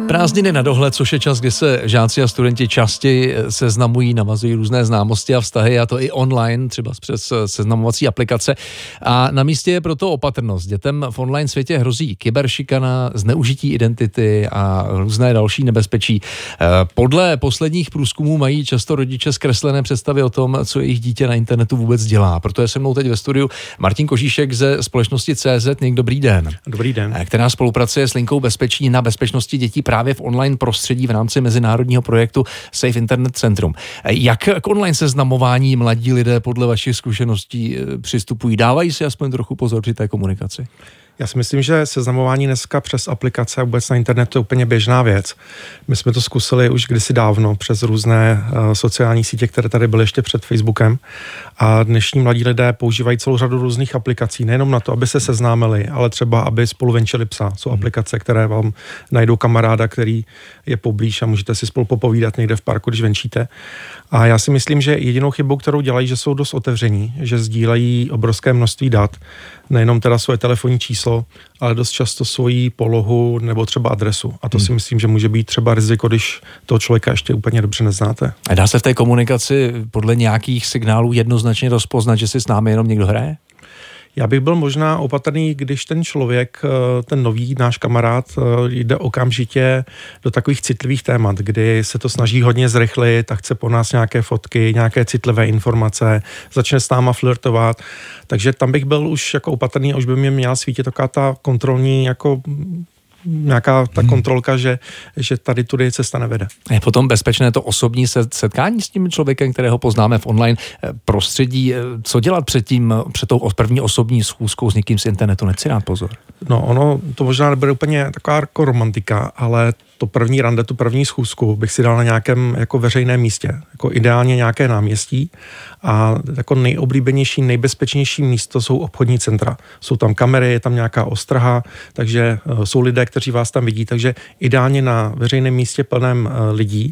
Prázdniny na dohled, což je čas, kdy se žáci a studenti častěji seznamují, navazují různé známosti a vztahy, a to i online, třeba přes seznamovací aplikace. A na místě je proto opatrnost. Dětem v online světě hrozí kyberšikana, zneužití identity a různé další nebezpečí. Podle posledních průzkumů mají často rodiče zkreslené představy o tom, co jejich dítě na internetu vůbec dělá. Proto je se mnou teď ve studiu Martin Kožíšek ze společnosti CZ. Dobrý den. Dobrý den. Která spolupracuje s linkou bezpečí na bezpečnosti dětí právě v online prostředí v rámci mezinárodního projektu Safe Internet Centrum. Jak k online seznamování mladí lidé podle vašich zkušeností přistupují? Dávají si aspoň trochu pozor při té komunikaci? Já si myslím, že seznamování dneska přes aplikace a vůbec na internetu je úplně běžná věc. My jsme to zkusili už kdysi dávno přes různé sociální sítě, které tady byly ještě před Facebookem. A dnešní mladí lidé používají celou řadu různých aplikací, nejenom na to, aby se seznámili, ale třeba, aby spolu venčili psa. Jsou aplikace, které vám najdou kamaráda, který je poblíž a můžete si spolu popovídat někde v parku, když venčíte. A já si myslím, že jedinou chybou, kterou dělají, že jsou dost otevření, že sdílejí obrovské množství dat, nejenom teda svoje telefonní číslo, ale dost často svoji polohu nebo třeba adresu. A to si myslím, že může být třeba riziko, když toho člověka ještě úplně dobře neznáte. A dá se v té komunikaci podle nějakých signálů jednoznačně rozpoznat, že si s námi jenom někdo hraje? Já bych byl možná opatrný, když ten člověk, ten nový náš kamarád, jde okamžitě do takových citlivých témat, kdy se to snaží hodně zrychlit a chce po nás nějaké fotky, nějaké citlivé informace, začne s náma flirtovat. Takže tam bych byl už jako opatrný a už by mě měla svítit taková ta kontrolní jako nějaká ta kontrolka, že tady tudy cesta nevede. Je potom bezpečné to osobní setkání s tím člověkem, kterého poznáme v online prostředí. Co dělat před tou první osobní schůzkou s někým z internetu? Nechci dát pozor. No, ono to možná nebude úplně taková jako romantika, ale to první rande, tu první schůzku bych si dal na nějakém jako veřejném místě, jako ideálně nějaké náměstí, a jako nejoblíbenější, nejbezpečnější místo jsou obchodní centra. Jsou tam kamery, je tam nějaká ostraha, takže jsou lidé, kteří vás tam vidí, takže ideálně na veřejném místě plném lidí,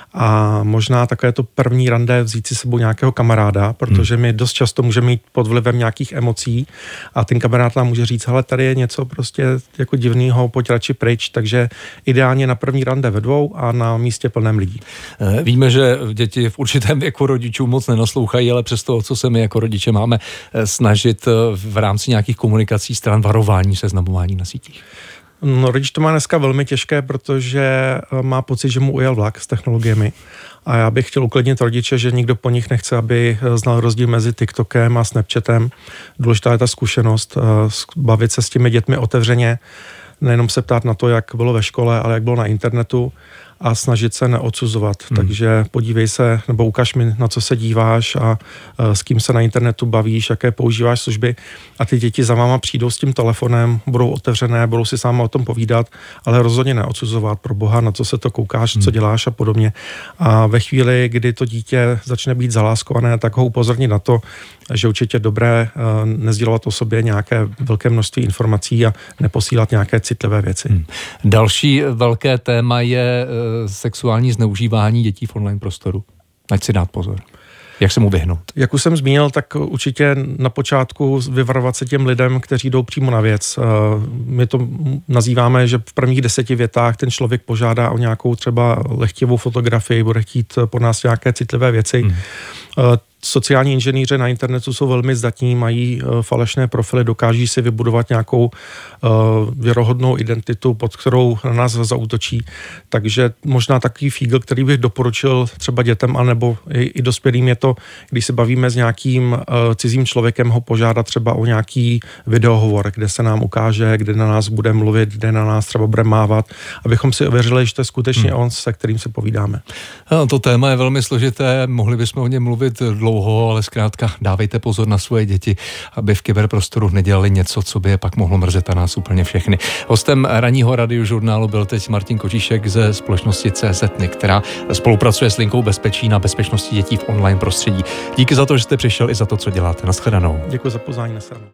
a možná takové to první rande vzít si sebou nějakého kamaráda, protože my dost často můžeme mít pod vlivem nějakých emocí a ten kamarád nám může říct, hele, tady je něco prostě jako divného, pojď radši pryč, takže ideálně na první rande ve dvou a na místě plném lidí. Víme, že děti v určitém věku rodičů moc nenaslouchají, ale přesto, co se my jako rodiče máme snažit v rámci nějakých komunikací stran varování, seznamování na sítích. No, rodič to má dneska velmi těžké, protože má pocit, že mu ujel vlak s technologiemi. A já bych chtěl uklidnit rodiče, že nikdo po nich nechce, aby znal rozdíl mezi TikTokem a Snapchatem. Důležitá je ta zkušenost, bavit se s těmi dětmi otevřeně, nejenom se ptát na to, jak bylo ve škole, ale jak bylo na internetu, a snažit se neodsuzovat. Takže podívej se, nebo ukaž mi, na co se díváš a s kým se na internetu bavíš, jaké používáš služby, a ty děti za váma přijdou s tím telefonem, budou otevřené, budou si sám o tom povídat, ale rozhodně neodsuzovat, pro boha, na co se to koukáš, co děláš a podobně. A ve chvíli, kdy to dítě začne být zaláskované, tak ho upozornit na to, že určitě dobré nesdělovat o sobě nějaké velké množství informací a neposílat nějaké citlivé věci. Další velké téma je sexuální zneužívání dětí v online prostoru. Ať si dát pozor. Jak se mu vyhnout? Jak už jsem zmínil, tak určitě na počátku vyvarovat se těm lidem, kteří jdou přímo na věc. My to nazýváme, že v prvních 10 větách ten člověk požádá o nějakou třeba lehtivou fotografii, bude chtít po nás nějaké citlivé věci. Sociální inženýři na internetu jsou velmi zdatní, mají falešné profily, dokáží si vybudovat nějakou věrohodnou identitu, pod kterou na nás zaútočí. Takže možná takový fígl, který bych doporučil třeba dětem, anebo i dospělým, je to, když se bavíme s nějakým cizím člověkem, ho požádat třeba o nějaký videohovor, kde se nám ukáže, kde na nás bude mluvit, kde na nás třeba bude mávat, abychom si ověřili, že to je skutečně on, se kterým se povídáme. To téma je velmi složité, mohli bychom o něm mluvit dlouho, ale zkrátka dávejte pozor na svoje děti, aby v kyberprostoru nedělali něco, co by je pak mohlo mrzet a nás úplně všechny. Hostem ranního radiožurnálu byl teď Martin Kožíšek ze společnosti CZ, která spolupracuje s linkou bezpečí na bezpečnosti dětí v online prostředí. Díky za to, že jste přišel, i za to, co děláte. Nashledanou. Děkuji za pozvání. Nashledanou.